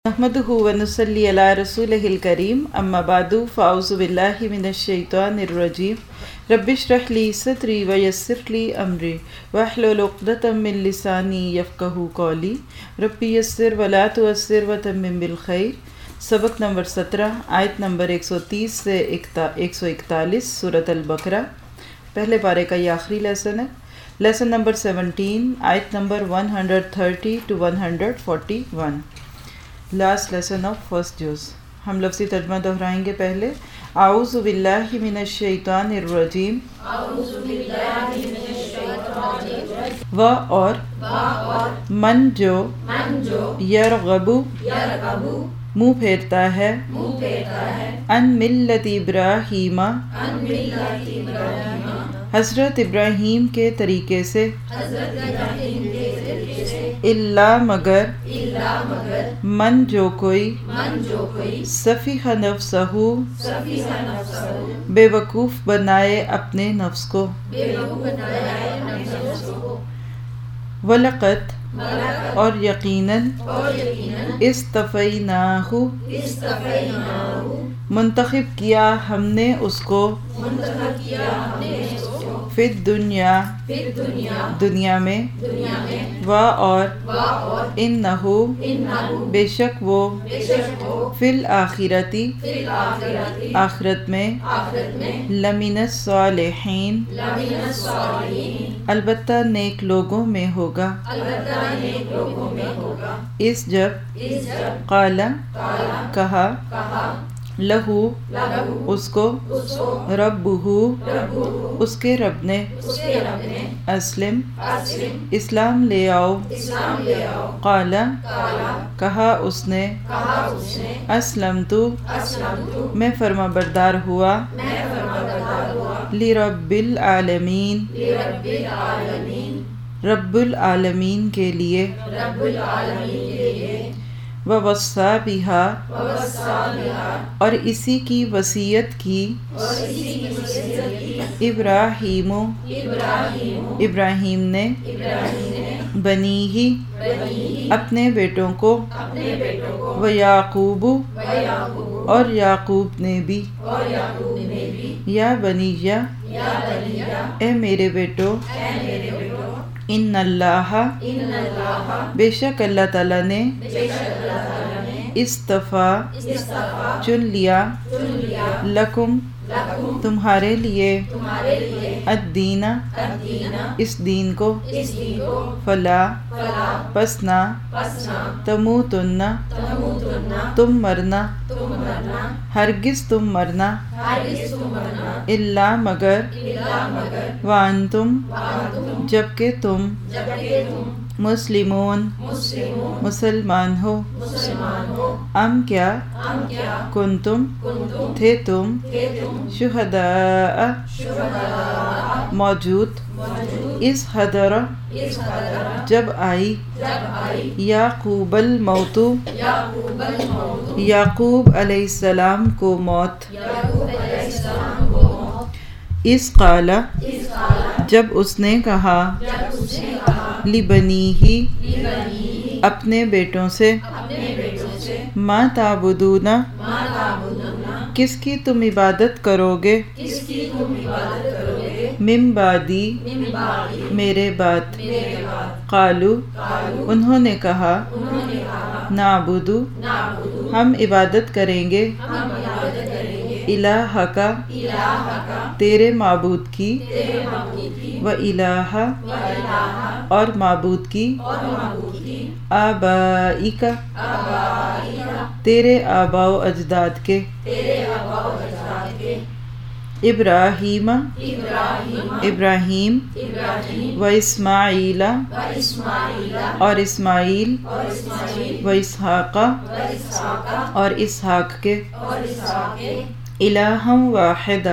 نحمدہ ونصلی علی رسولہ الکریم اما بعد فاعوذ باللہ من الشیطان الرجیم رب اشرح لی صدری ویسر لی امری واحلل عقدۃ من لسانی یفقہوا قولی رب یسر ولا تعسر وتمم بالخیر۔ سبق نمبر 17 آیت نمبر 130 سے 141 سورۃ البقرہ۔ پہلے پارے کا یہ آخری لیسن ہے۔ لیسن نمبر 17 آیت number 130 to 141، last lesson of first جز۔ ہم لفظی ترجمہ دہرائیں گے پہلے۔ اعوذ باللہ من الشیطان الرجیم، و اور من جو یرغب منہ پھیرتا ہے ان ملت ابراہیم حضرت ابراہیم کے طریقے سے، الا مگر من جو کوئی سفیہ نفسہ بے وقوف بنائے اپنے نفس کو، وَلَقَدْ اور یقیناً اصطفیناہ منتخب کیا ہم نے اس کو، فی الدنیا دنیا میں، و اور انہ بے شک وہ، فی الآخرتی آخرت میں، لمن الصالحین البتہ نیک لوگوں میں ہوگا۔ اس جب قال کہا، لہو اس کو، ربہ اس کے رب نے، اسلم اسلام لے آؤ، قال کہا اس نے، اسلمت میں فرما بردار ہوا، لرب العالمین رب العالمین کے لیے، ووصی بہا اور اسی کی وصیت کی، ابراہیم ابراہیم نے، بنیہ اپنے بیٹوں کو، ویعقوب اور یعقوب نے بھی، یا بنیہ اے میرے بیٹو، ان اللہ بے شک اللہ تعالیٰ نے، اصطفیٰ چن لیا، لکم تمہارے لیے، الدین اس دین کو، فلا پس نہ، تموتن تم مرنا، ہرگز تم مرنا، الا مگر، وانتم جبکہ تم، مسلمون مسلمان ہو، ام کیا، کنتم تھے تم، شہداء موجود، اس حضر جب آئی، یعقوب الموت یعقوب علیہ السلام کو موت، اس قال جب اس نے کہا، لبنیہ اپنے بیٹوں سے، ما تعبدون کس کی تم عبادت کرو گے، من بعدی میرے بعد، قالو انہوں نے کہا، نعبد ہم عبادت کریں گے، الہک تیرے معبود کی، و الہ اور معبود کی، آبائک تیرے آباء و اجداد کے، ابراہیم ابراہیم، و اسماعیل اور اسماعیل، و اسحاق اور اسحاق کے، الہ واحد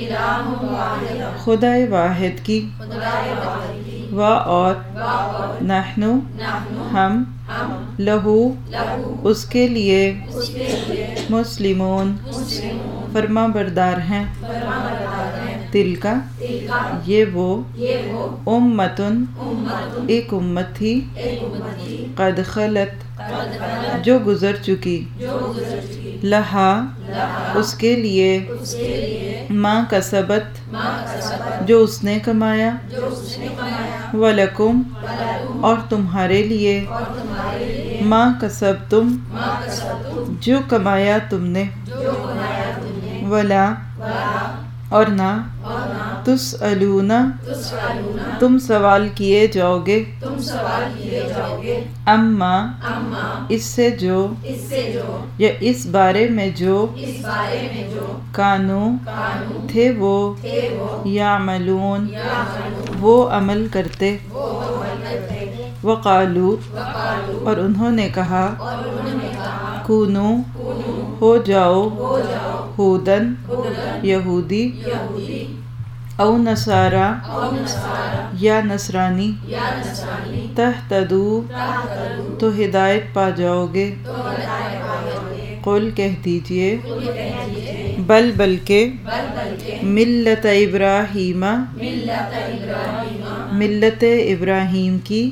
خدا واحد کی، و اور نحن ہم، لہو اس کے لیے، مسلمون فرما بردار ہیں، تلکا یہ وہ، امتن ایک امت تھی، قد خلت جو گزر چکی، لہا اس کے لیے، ما کسبت جو اس نے کمایا، وَلَكُمْ اور تمہارے لیے، ما کسبتم جو کمایا تم نے، ولا اور نہ، تسألون تم سوال کیے جاؤ گے، اما اس سے جو، یا اس بارے میں جو، کانو تھے وہ، یعملون وہ عمل کرتے، وقالو اور انہوں نے کہا، کونو ہو جاؤ، ہودن یہودی، او نصارا یا نصرانی، تہتدو تو ہدایت پا جاؤ گے، قل کہہ دیجئے، بلکہ ملت ابراہیم ملت ابراہیم کی،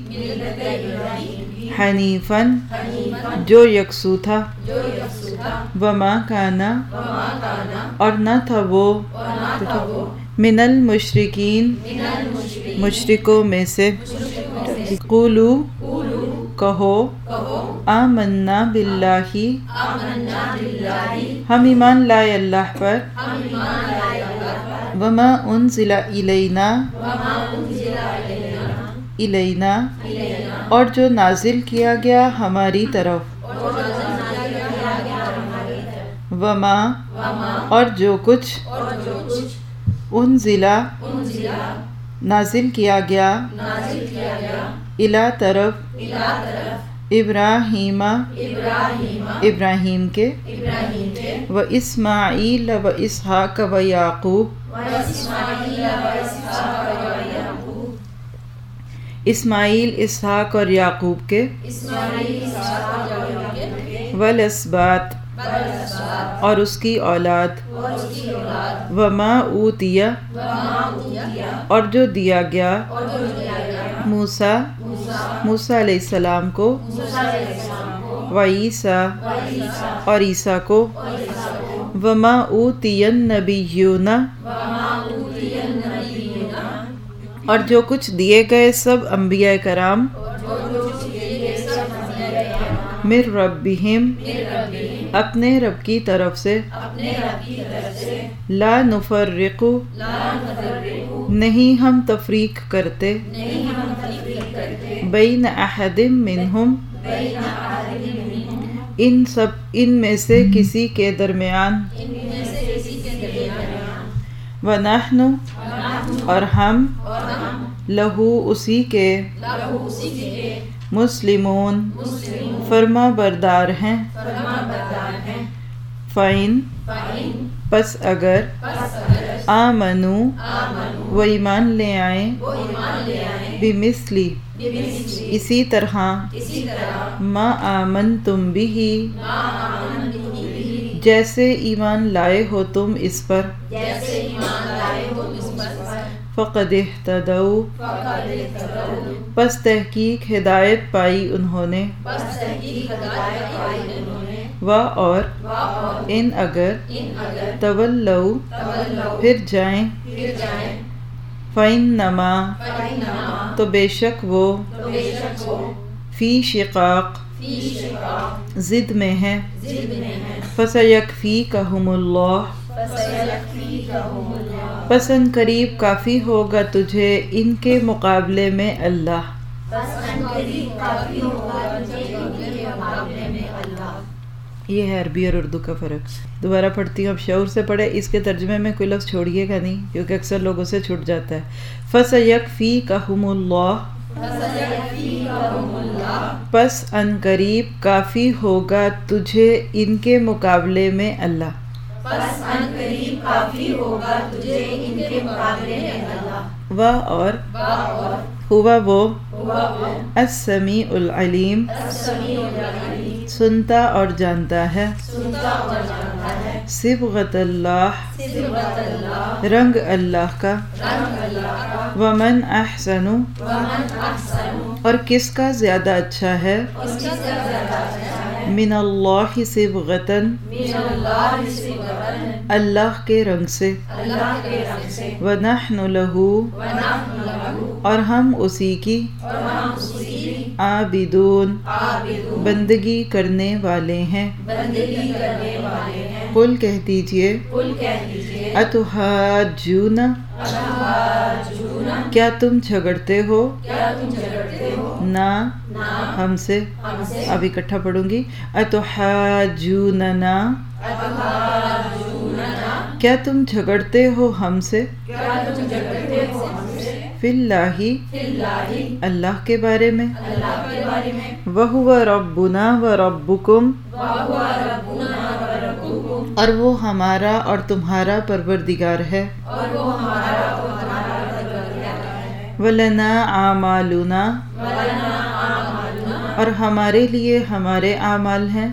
حنیفاً جو یکسو تھا، وما کانا اور نہ تھا وہ، من المشرکین مشرکوں میں سے، قولو کہو، آمنا باللہ ہم ایمان لائے اللہ پر، وما انزل الینا اور جو نازل کیا گیا ہماری طرف، وما اور جو کچھ، انزلا نازل کیا گیا، الی طرف، ابراہیم ابراہیم کے، و اسماعیل و اسحاق و یعقوب اسماعیل اسحاق اور یعقوب کے، والاسباط اور اس کی اولاد، وما اوتیہ اور جو دیا گیا، موسیٰ علیہ السلام کو، وعیسیٰ اور عیسیٰ کو، وما اوتی النبیون اور جو کچھ دیے گئے سب انبیاء کرام، من ربہم اپنے رب کی طرف سے، لا نفرق نہیں ہم تفریق کرتے، بین احد منہم ان میں سے کسی کے درمیان، ونحن اور ہم، لہو اسی کے، مسلمون فرما بردار ہیں، فَإِن پس اگر، آمنو وہ ایمان لے آئیں، بمثلی اسی طرح، ما آمنتم بھی جیسے ایمان لائے ہو تم اس پر، فقد اہتدوا پس تحقیق ہدایت پائی انہوں نے، و اور ان اگر، تولوا پھر جائیں، فإنما تو بے شک وہ، فی شقاق ضد میں ہے، فسیکفیکہم اللہ پس ان قریب کافی ہوگا تجھے ان کے مقابلے میں اللہ، یہ ہے عربی اور اردو کا فرق۔ دوبارہ پڑھتی ہوں، اب شعور سے پڑھے، اس کے ترجمے میں کوئی لفظ چھوڑیے گا نہیں کیونکہ اکثر لوگوں سے چھوٹ جاتا ہے۔ فَسَيَكْفِيكَهُمُ اللَّهُ پس ان قریب کافی ہوگا تجھے ان کے مقابلے میں اللہ، پس ان قریب کافی ہوگا تجھے ان کے مقابلے میں اللہ، و اور ہوا وہ، السمیع العلیم سنتا اور جانتا ہے، صبغۃ اللہ رنگ اللہ کا، ومن احسن اور کس کا زیادہ اچھا ہے من اللہ صبغتاً اللہ کے رنگ سے وَنَحْنُ لَهُ اور ہم اسی کی عابدون بندگی کرنے والے ہیں قل کہہ دیجئے اتحاجون کیا تم جھگڑتے ہو نا ہم سے اب اکٹھا پڑھوں گی اتحاجوننا کیا تم جھگڑتے ہو ہم سے فی اللہ اللہ کے بارے میں وَهُوَ رَبُّنَا وَرَبُّكُمْ اور وہ ہمارا اور تمہارا پروردگار ہے وَلَنَا أَعْمَالُنَا اور ہمارے لیے ہمارے اعمال ہیں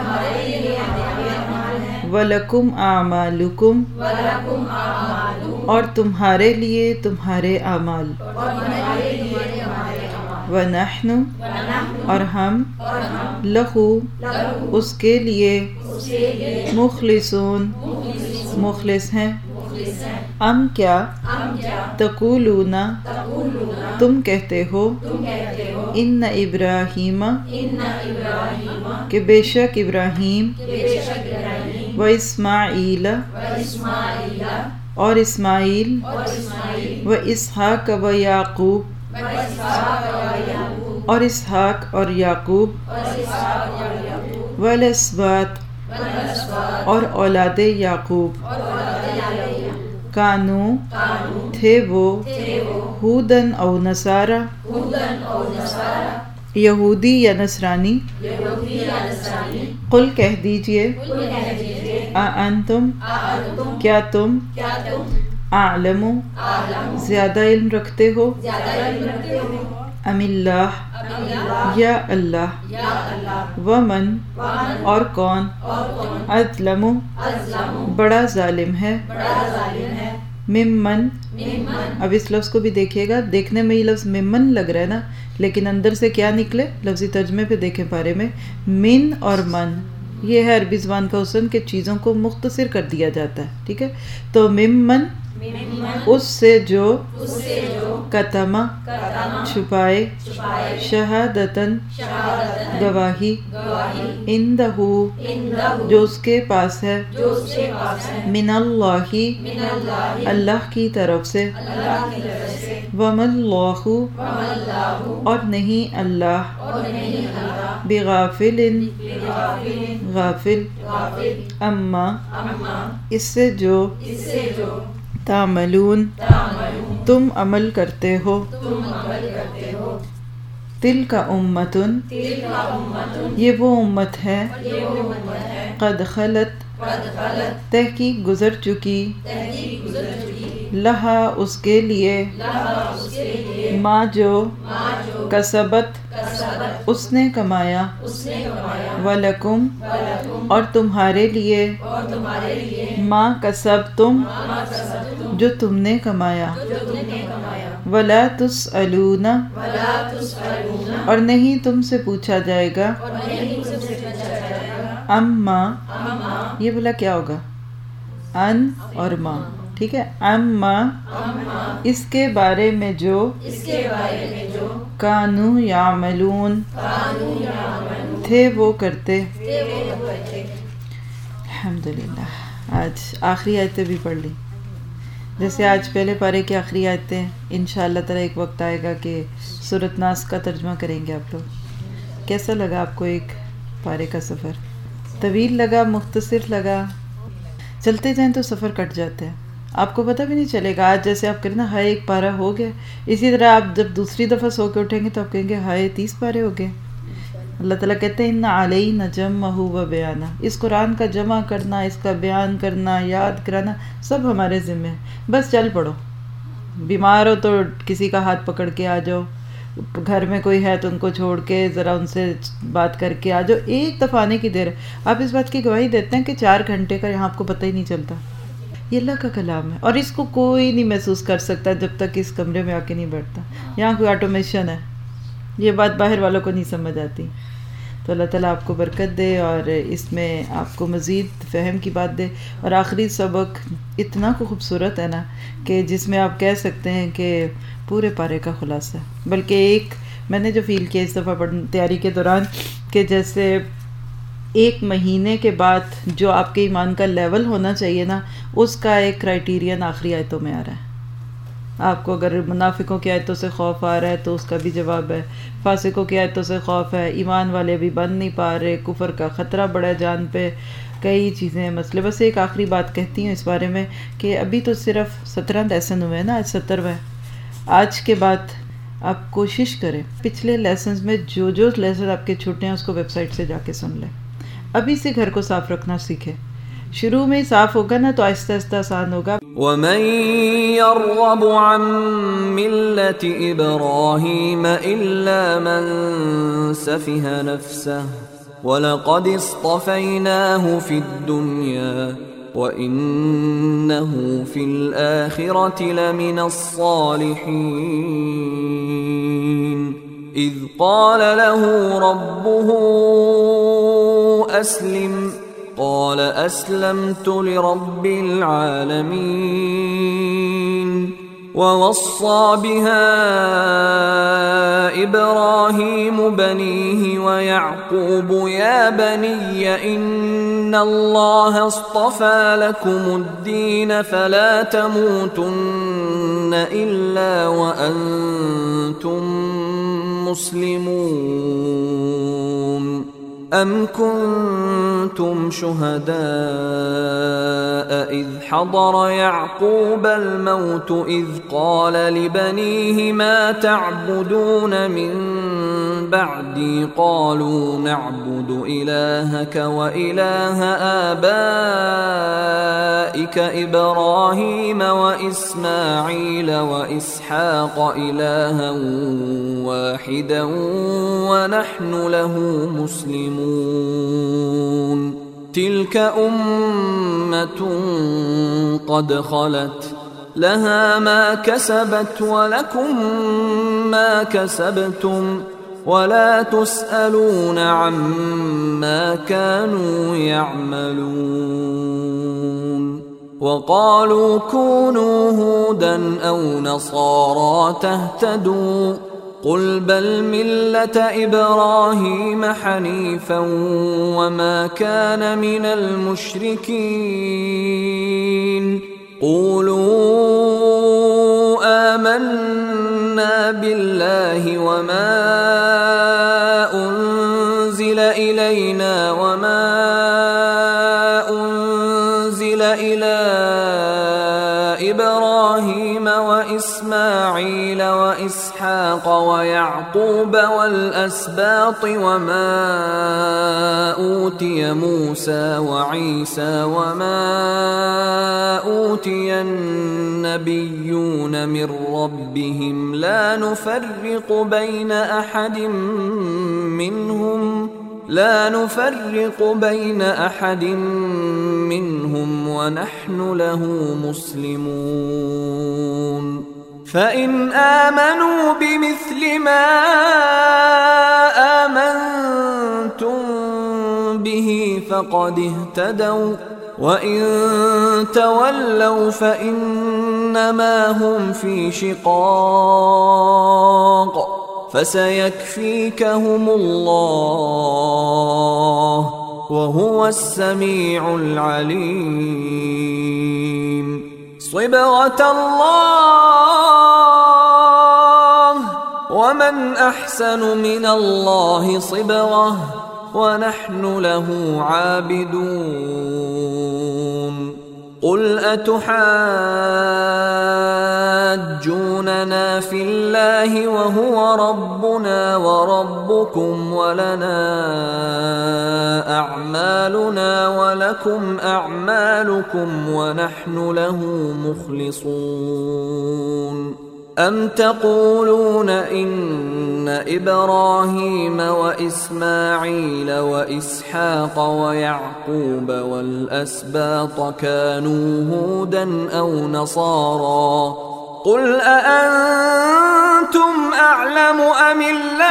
وَلَكُمْ أَعْمَالُكُمْ اور تمہارے لیے تمہارے اعمال وَنَحْنُ اور ہم لَهُ اس کے لیے مخلصون مخلص ہیں ام کیا تقولون تم کہتے ہو ان ابراہیم کہ بے شک ابراہیم و اسماعیل اور اسماعیل و اسحاق و یعقوب اور اسحاق اور یعقوب والاسباط اور اولاد یعقوب کانو تھے وہ ہودن او نصارا یہودی یا نصرانی قل کہہ دیجئے انتم کیا تم اعلم زیادہ علم رکھتے ہو ام اللہ یا اللہ ومن اور کون اظلم بڑا ظالم ہے ممن اب اس لفظ کو بھی دیکھیے گا دیکھنے میں یہ لفظ ممن لگ رہا ہے نا لیکن اندر سے کیا نکلے لفظی ترجمے پہ دیکھیں پارے میں من اور من یہ ہے عربی زبان کا حسن کہ چیزوں کو مختصر کر دیا جاتا ہے ٹھیک ہے تو ممن اس سے جو کتما چھپائے شہادتن گواہی اندہ جو اس کے پاس ہے من اللہ اللہ کی طرف سے وَمَا اللَّهُ اور نہیں اللہ بغافل غافل اما اس سے جو تعملون تم عمل کرتے ہو تلک امتن یہ وہ امت ہے قد خلت تحقیق گزر چکی لہا اس کے لیے ما جو کسبت اس نے کمایا وَلَكُمْ اور تمہارے لیے ما کسبتم جو تم نے کمایا وَلَا تُسْأَلُونَ اور نہیں تم سے پوچھا جائے گا اما یہ بولا کیا ہوگا ان اور ما ٹھیک ہے اما اس کے بارے میں جو کانو یعملون تھے وہ کرتے الحمدللہ آج آخری آیتیں بھی پڑھ لی جیسے آج پہلے پارے کی آخری آیتیں انشاءاللہ تعالی ایک وقت آئے گا کہ سورۃ ناس کا ترجمہ کریں گے آپ لوگ کیسا لگا آپ کو ایک پارے کا سفر طویل لگا مختصر لگا چلتے جائیں تو سفر کٹ جاتے ہیں آپ کو پتہ بھی نہیں چلے گا آج جیسے آپ کریں نا ہائے ایک پارہ ہو گیا اسی طرح آپ جب دوسری دفعہ سو کے اٹھیں گے تو آپ کہیں گے ہائے 30 پارے ہو گئے اللہ تعالیٰ کہتے ہیں ان علینا جمعہ و بیانہ اس قرآن کا جمع کرنا اس کا بیان کرنا یاد کرانا سب ہمارے ذمہ ہے بس چل پڑو بیمار ہو تو کسی کا ہاتھ پکڑ کے آ جاؤ گھر میں کوئی ہے تو ان کو چھوڑ کے ذرا ان سے بات کر کے آ جاؤ ایک دفعہ آنے کی دیر ہے آپ اس بات کی گواہی دیتے ہیں کہ 4 گھنٹے کا یہاں آپ کو پتہ ہی نہیں چلتا ये अल्लाह का कलाम है और इसको कोई नहीं महसूस कर सकता जब तक इस कमरे में आके नहीं बैठता। यहाँ कोई ऑटोमेशन है, ये बात बाहर वालों को नहीं समझ आती। तो अल्लाह ताला आपको बरकत दे और इसमें आपको मज़ीद फ़हम की बात दे। और आखिरी सबक इतना खूबसूरत है ना कि जिसमें आप कह सकते हैं कि पूरे पारे का खुलासा। बल्कि एक मैंने जो फ़ील किया इस दफ़ा तैयारी के दौरान कि जैसे एक महीने के बाद जो आपके ईमान का लेवल होना चाहिए ना, उसका एक क्राइटेरियन आखिरी आयतों में आ रहा है। आपको अगर मुनाफिकों की आयतों से खौफ आ रहा है तो उसका भी जवाब है, फासिकों की आयतों से खौफ है, ईमान वाले भी बन नहीं पा रहे, कुफर का ख़तरा बड़ा जान पे, कई चीज़ें मसले। बस एक आखिरी बात कहती हूँ इस बारे में कि अभी तो सिर्फ 17 लेसन हुए हैं ना, आज 17वां है। आज के बाद आप कोशिश करें पिछले लेसन्स में जो जो लेसन आपके छूटे हैं उसको वेबसाइट से जाके सुन लें। अभी से घर को साफ़ रखना सीखें। शुरू में साफ होगा ना तो आहिस्ता आहिस्ता आसान होगा। वमन यर्गबु अन मिल्लति इब्राहीम इल्ला मन सफिह नफ्सह वलक़द इस्तफ़ैनाहु फ़िद्दुन्या वइन्नहु फ़िल आख़िरति लमिनस्सालिहीन इज़ क़ाल लहु रब्बुहु अस्लिम قال أسلمت لرب العالمين ووصى بها إبراهيم بنيه ويعقوب يا بني إن الله اصطفى لكم الدين فلا تموتن إلا وأنتم مسلمون أم كنتم شهداء إذ حضر يعقوب الموت إذ قال لبنيه ما تعبدون من بعدي قالوا نعبد إلهك وإله آبائك إبراهيم وإسماعيل وإسحاق إلها واحدا ونحن له مسلمون تلك أمة قد خلت لها ما كسبت ولكم ما كسبتم ولا تسألون عما كانوا يعملون وقالوا كونوا هودا أو نصارى تهتدوا قل بل ملة إبراهيم حنيفا وما كان من المشركين قولوا آمنا بالله وما أنزل إلينا وما أنزل إلى إبراهيم وإسماعيل وإسحاق ويعقوب والأسباط وما أوتي موسى وعيسى وما أوتي النبيون من ربهم لا نفرق بين أحد منهم ونحن له مسلمون فإن آمنوا بمثل ما آمنتم به فقد اهتدوا وإن تولوا فإنما هم في شقاق فسيكفيكهم الله وهو السميع العليم صبغة الله ومن أحسن من الله صبغة ونحن له عابدون قل أتحاجوننا في الله وهو ربنا وربكم ولنا أعمالنا ولكم أعمالكم ونحن له مخلصون أم تقولون إن إبراهيم وإسماعيل وإسحاق ويعقوب والأسباط كانوا هودا أو نصارى قل أأنتم أعلم أم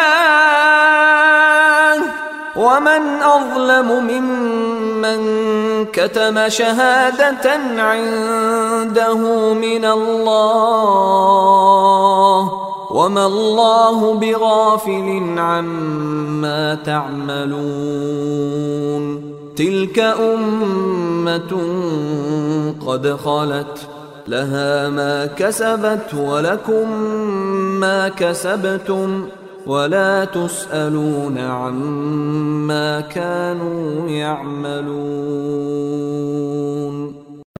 الله ومن أظلم ممن كتم شهادة عنده من الله وما الله بغافل عما تعملون تلك أمة قد خلت لها ما كسبت ولكم ما كسبتم ولا تسألون عما كانوا يعملون